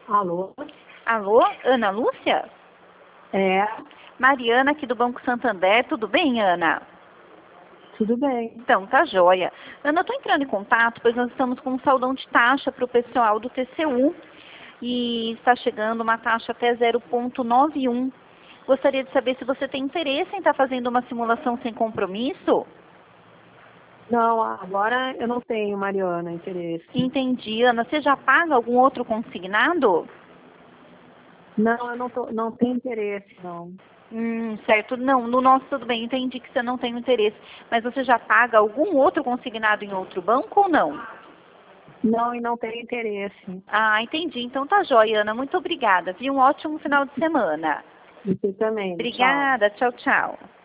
Alô? Alô, Ana Lúcia? É, Mariana aqui do Banco Santander, tudo bem, Ana? tudo bem. Então, tá joia. Ana, eu tô entrando em contato, pois nós estamos com um saldão de taxa para o pessoal do TCU e está chegando uma taxa até 0,91. Gostaria de saber se você tem interesse em estar fazendo uma simulação sem compromisso? Não, agora eu não tenho, Mariana, interesse. Entendi, Ana. Você já paga algum outro consignado? Não, não tenho interesse, não. Certo. Não, no nosso tudo bem, entendi que você não tem interesse. Mas você já paga algum outro consignado em outro banco ou não? Não, e não tenho interesse. Ah, entendi. Então tá joia, Ana. Muito obrigada. Um ótimo final de semana. Você também, tchau. Obrigada. Tchau, tchau.